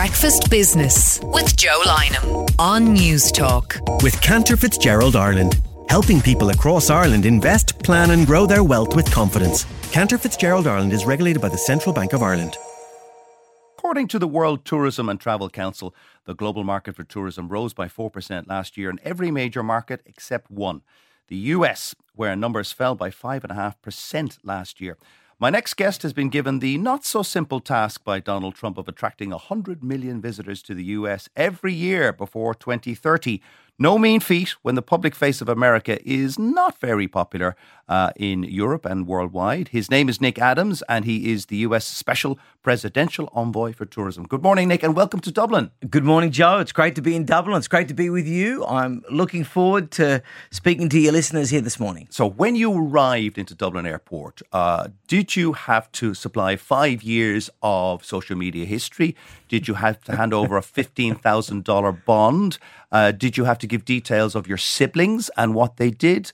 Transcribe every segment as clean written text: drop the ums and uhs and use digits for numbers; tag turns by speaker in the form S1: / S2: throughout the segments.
S1: Breakfast Business with Joe Lynham on News Talk.
S2: With Cantor Fitzgerald Ireland, helping people across Ireland invest, plan and grow their wealth with confidence. Cantor Fitzgerald Ireland is regulated by the Central Bank of Ireland.
S3: According to the World Tourism and Travel Council, the global market for tourism rose by 4% last year in every major market except one, the US, where numbers fell by 5.5% last year. My next guest has been given the not-so-simple task by Donald Trump of attracting 100 million visitors to the US every year before 2030. No mean feat when the public face of America is not very popular in Europe and worldwide. His name is Nick Adams, and he is the US Special Presidential Envoy for Tourism. Good morning, Nick, and welcome to Dublin.
S4: Good morning, Joe. It's great to be in Dublin. It's great to be with you. I'm looking forward to speaking to your listeners here this morning.
S3: So when you arrived into Dublin Airport, did you have to supply 5 years of social media history? Did you have to hand over a $15,000 bond? Did you have to give details of your siblings and what they did?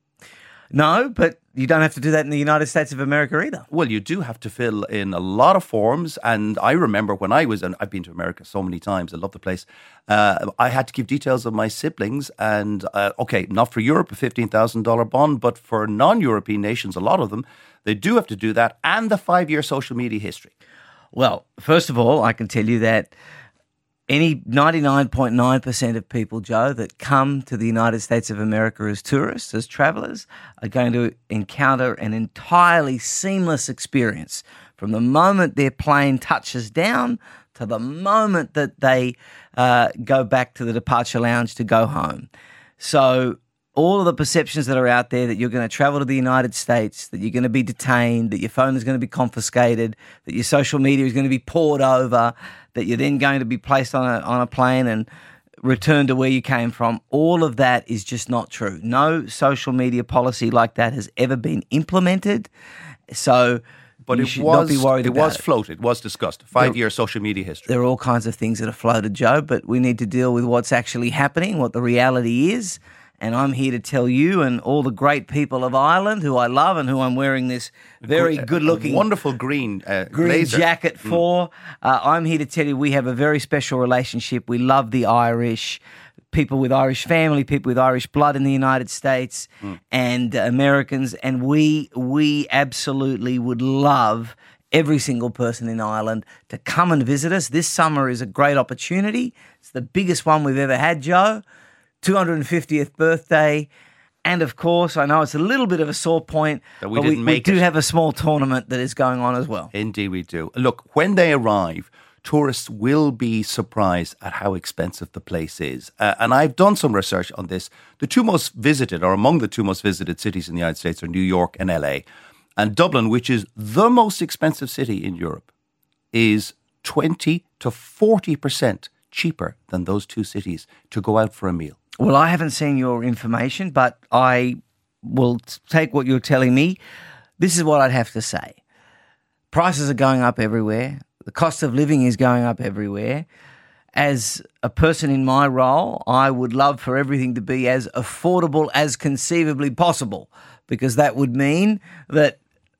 S4: No, but you don't have to do that in the United States of America either.
S3: Well, you do have to fill in a lot of forms. And I remember when I was, and I've been to America so many times, I love the place. I had to give details of my siblings. And okay, not for Europe, a $15,000 bond, but for non-European nations, a lot of them, they do have to do that, and the 5-year social media history.
S4: Well, first of all, I can tell you that any 99.9% of people, Joe, that come to the United States of America as tourists, as travellers, are going to encounter an entirely seamless experience from the moment their plane touches down to the moment that they go back to the departure lounge to go home. So all of the perceptions that are out there that you're going to travel to the United States, that you're going to be detained, that your phone is going to be confiscated, that your social media is going to be poured over, that you're then going to be placed on a plane and returned to where you came from, all of that is just not true. No social media policy like that has ever been implemented. So you should not be worried about it.
S3: It was floated, it was discussed. 5-year social media history.
S4: There are all kinds of things that are floated, Joe, but we need to deal with what's actually happening, what the reality is. And I'm here to tell you and all the great people of Ireland, who I love and who I'm wearing this very good-looking,
S3: wonderful green blazer
S4: jacket for. I'm here to tell you we have a very special relationship. We love the Irish, people with Irish family, people with Irish blood in the United States, and Americans. And we absolutely would love every single person in Ireland to come and visit us. This summer is a great opportunity. It's the biggest one we've ever had, Joe. 250th birthday, and of course, I know it's a little bit of a sore point,
S3: but we
S4: do have a small tournament that is going on as well.
S3: Indeed we do. Look, when they arrive, tourists will be surprised at how expensive the place is. And I've done some research on this. The two most visited, or among the two most visited cities in the United States are New York and LA. And Dublin, which is the most expensive city in Europe, is 20 to 40% cheaper than those two cities to go out for a meal.
S4: Well, I haven't seen your information, but I will take what you're telling me. This is what I'd have to say. Prices are going up everywhere. The cost of living is going up everywhere. As a person in my role, I would love for everything to be as affordable as conceivably possible, because that would mean that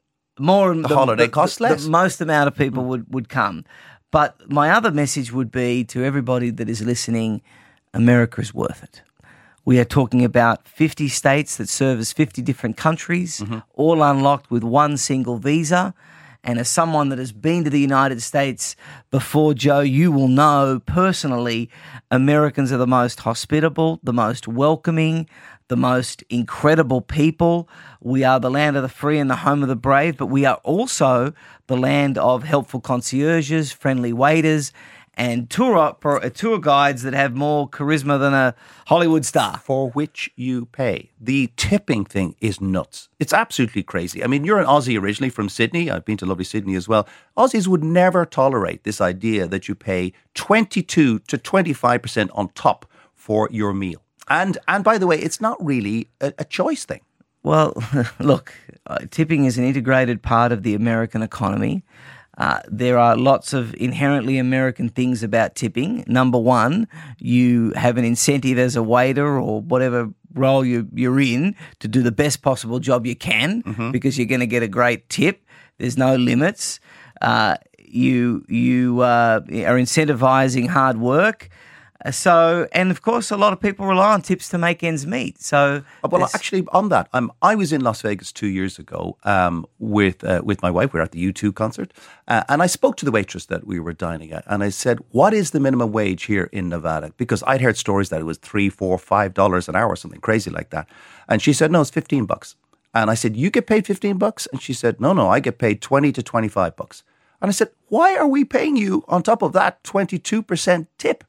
S3: holiday costs less.
S4: The most amount of people would come. But my other message would be to everybody that is listening, America is worth it. We are talking about 50 states that serve as 50 different countries, all unlocked with one single visa. And as someone that has been to the United States before, Joe, you will know personally, Americans are the most hospitable, the most welcoming, the most incredible people. We are the land of the free and the home of the brave, but we are also the land of helpful concierges, friendly waiters, and tour guides that have more charisma than a Hollywood star.
S3: For which you pay. The tipping thing is nuts. It's absolutely crazy. I mean, you're an Aussie originally from Sydney. I've been to lovely Sydney as well. Aussies would never tolerate this idea that you pay 22 to 25% on top for your meal. And by the way, it's not really a choice thing.
S4: Well, look, tipping is an integrated part of the American economy. There are lots of inherently American things about tipping. Number one, you have an incentive as a waiter or whatever role you're in to do the best possible job you can because you're going to get a great tip. There's no limits. you are incentivizing hard work. And of course, a lot of people rely on tips to make ends meet. So,
S3: well, actually, on that, I was in Las Vegas 2 years ago with my wife. We were at the U2 concert, and I spoke to the waitress that we were dining at, and I said, "What is the minimum wage here in Nevada?" Because I'd heard stories that it was $3, $4, $5 an hour, something crazy like that, and she said, "No, it's $15." And I said, "You get paid $15?" And she said, "No, I get paid $20 to $25." And I said, "Why are we paying you on top of that 22% tip?"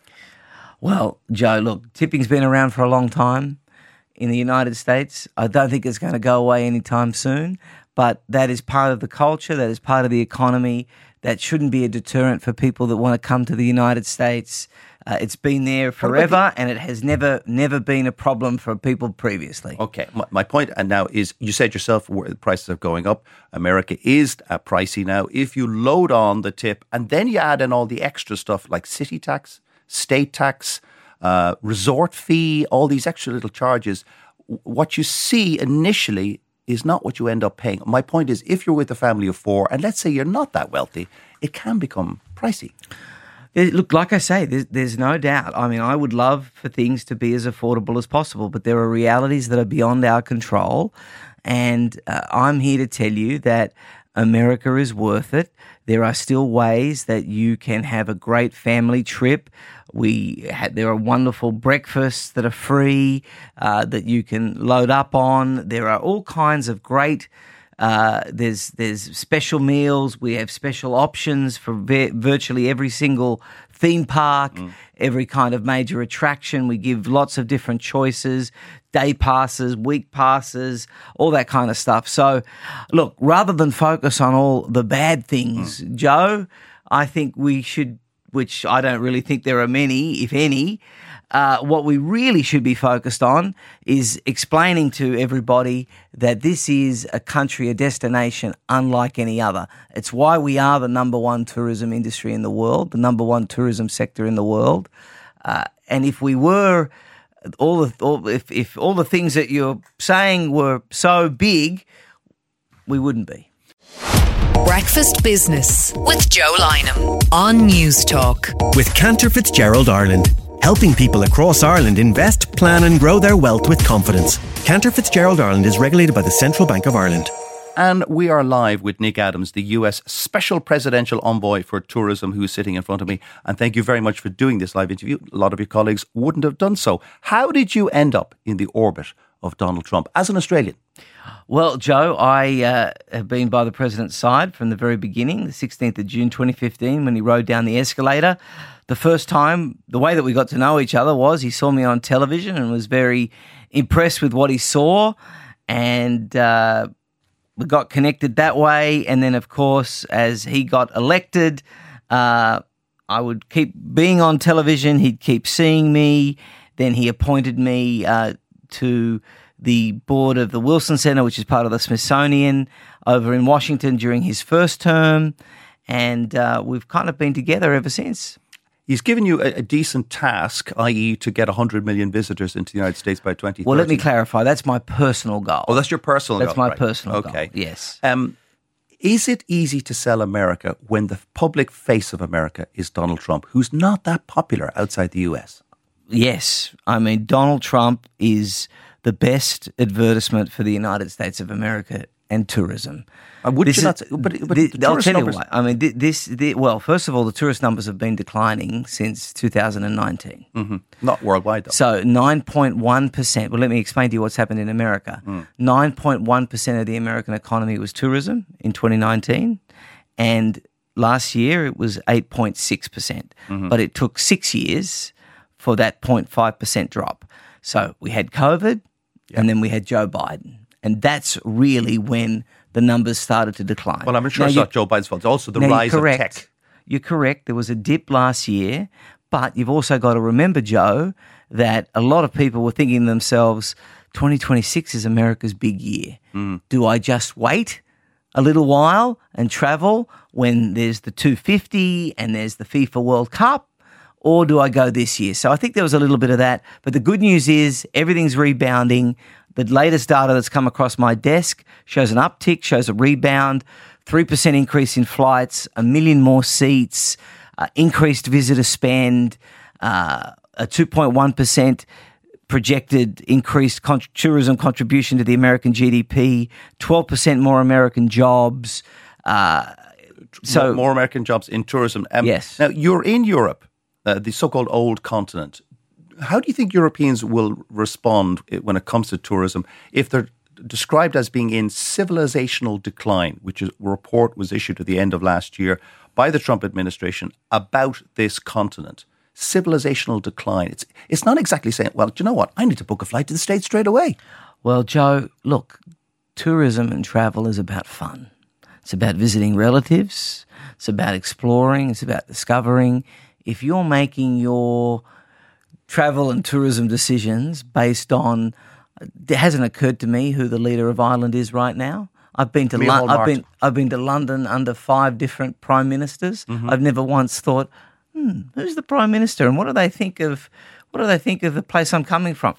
S4: Well, Joe, look, tipping's been around for a long time in the United States. I don't think it's going to go away anytime soon, but that is part of the culture, that is part of the economy. That shouldn't be a deterrent for people that want to come to the United States. It's been there forever, and it has never been a problem for people previously.
S3: Okay, my point now is, you said yourself the prices are going up. America is pricey now. If you load on the tip and then you add in all the extra stuff like city tax, state tax, resort fee, all these extra little charges, what you see initially is not what you end up paying. My point is, if you're with a family of four, and let's say you're not that wealthy, it can become pricey.
S4: Look, like I say, there's no doubt. I mean, I would love for things to be as affordable as possible, but there are realities that are beyond our control. And I'm here to tell you that America is worth it. There are still ways that you can have a great family trip. There are wonderful breakfasts that are free that you can load up on. There are all kinds of great. There's special meals. We have special options for virtually every single theme park, every kind of major attraction. We give lots of different choices, day passes, week passes, all that kind of stuff. So, look, rather than focus on all the bad things, Joe, I think we should, which I don't really think there are many, if any, what we really should be focused on is explaining to everybody that this is a country, a destination unlike any other. It's why we are the number one tourism industry in the world, the number one tourism sector in the world. And if we were if all the things that you're saying were so big, we wouldn't be.
S1: Breakfast Business with Joe Lynham on News Talk.
S2: With Cantor Fitzgerald Ireland, helping people across Ireland invest, plan and grow their wealth with confidence. Cantor Fitzgerald Ireland is regulated by the Central Bank of Ireland.
S3: And we are live with Nick Adams, the US Special Presidential Envoy for Tourism, who is sitting in front of me. And thank you very much for doing this live interview. A lot of your colleagues wouldn't have done so. How did you end up in the orbit of Donald Trump as an Australian?
S4: Well, Joe, I have been by the president's side from the very beginning, the 16th of June 2015, when he rode down the escalator. The first time, the way that we got to know each other was he saw me on television and was very impressed with what he saw. And we got connected that way. And then, of course, as he got elected, I would keep being on television. He'd keep seeing me. Then he appointed me to the board of the Wilson Center, which is part of the Smithsonian, over in Washington during his first term. And we've kind of been together ever since.
S3: He's given you a decent task, i.e. to get 100 million visitors into the United States by 2030.
S4: Well, let me clarify. That's my personal goal.
S3: Oh, that's your personal goal?
S4: That's my
S3: right.
S4: personal
S3: goal,
S4: yes.
S3: Is it easy to sell America when the public face of America is Donald Trump, who's not that popular outside the US?
S4: Yes. I mean, Donald Trump is the best advertisement for the United States of America and tourism.
S3: Would you not say, but
S4: I'll tell you why. I mean, well, first of all, the tourist numbers have been declining since 2019.
S3: Mm-hmm. Not worldwide, though.
S4: So 9.1%. Well, let me explain to you what's happened in America. 9.1% of the American economy was tourism in 2019, and last year it was 8.6%. But it took 6 years for that 0.5% drop. So we had COVID, and then we had Joe Biden. And that's really when the numbers started to decline.
S3: Well, I'm sure it's not Joe Biden's fault. It's also the rise of tech.
S4: You're correct. There was a dip last year. But you've also got to remember, Joe, that a lot of people were thinking to themselves, 2026 is America's big year. Do I just wait a little while and travel when there's the 250 and there's the FIFA World Cup? Or do I go this year? So I think there was a little bit of that. But the good news is everything's rebounding. The latest data that's come across my desk shows an uptick, shows a rebound. 3% increase in flights, 1 million more seats, increased visitor spend, a 2.1% projected increased tourism contribution to the American GDP, 12% more American jobs.
S3: So more American jobs in tourism.
S4: Yes.
S3: Now, you're in Europe, the so-called old continent. How do you think Europeans will respond when it comes to tourism if they're described as being in civilizational decline, which is a report was issued at the end of last year by the Trump administration about this continent? Civilizational decline. It's not exactly saying, well, do you know what? I need to book a flight to the States straight away.
S4: Well, Joe, look, tourism and travel is about fun. It's about visiting relatives. It's about exploring. It's about discovering. If you're making your travel and tourism decisions based on, it hasn't occurred to me who the leader of Ireland is right now. I've been to I've been to London under 5 different prime ministers. Mm-hmm. I've never once thought, who's the prime minister and what do they think of the place I'm coming from?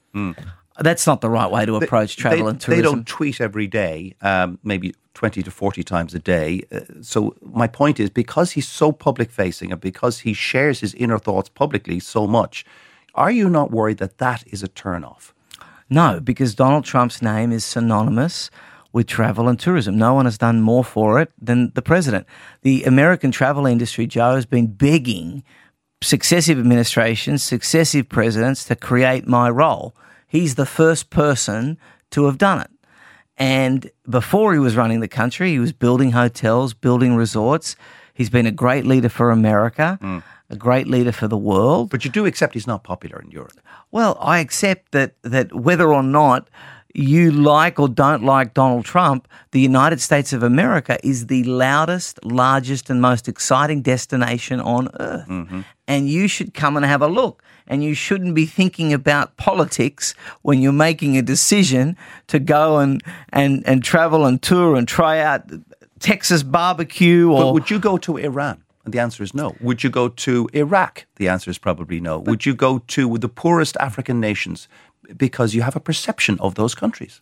S4: That's not the right way to approach travel and tourism.
S3: They don't tweet every day, maybe 20 to 40 times a day. So my point is, because he's so public facing and because he shares his inner thoughts publicly so much, are you not worried that that is a turn-off?
S4: No, because Donald Trump's name is synonymous with travel and tourism. No one has done more for it than the president. The American travel industry, Joe, has been begging successive administrations, successive presidents to create my role. He's the first person to have done it. And before he was running the country, he was building hotels, building resorts. He's been a great leader for America, a great leader for the world.
S3: But you do accept he's not popular in Europe.
S4: Well, I accept that whether or not you like or don't like Donald Trump, the United States of America is the loudest, largest and most exciting destination on earth. Mm-hmm. And you should come and have a look. And you shouldn't be thinking about politics when you're making a decision to go and travel and tour and try out Texas barbecue.
S3: But would you go to Iran? And the answer is no. Would you go to Iraq? The answer is probably no. Would you go to the poorest African nations? Because you have a perception of those countries.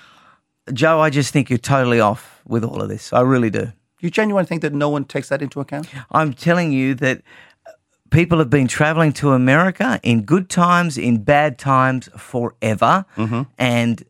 S4: Joe, I just think you're totally off with all of this. I really do.
S3: You genuinely think that no one takes that into account?
S4: I'm telling you that people have been traveling to America in good times, in bad times, forever. Mm-hmm. And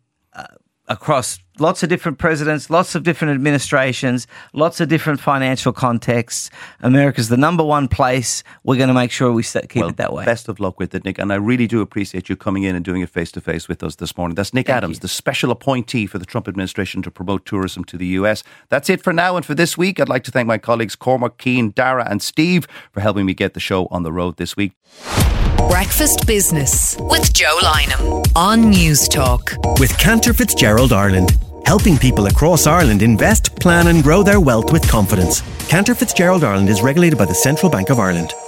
S4: across lots of different presidents, lots of different administrations, lots of different financial contexts. America's the number one place. We're going to make sure we keep it that way.
S3: Best of luck with it, Nick. And I really do appreciate you coming in and doing it face-to-face with us this morning. That's Nick Adams, the special appointee for the Trump administration to promote tourism to the US. That's it for now and for this week. I'd like to thank my colleagues Cormac, Keane, Dara and Steve for helping me get the show on the road this week.
S1: Breakfast Business with Joe Lynham on News Talk.
S2: With Cantor Fitzgerald Ireland, helping people across Ireland invest, plan and grow their wealth with confidence. Cantor Fitzgerald Ireland is regulated by the Central Bank of Ireland.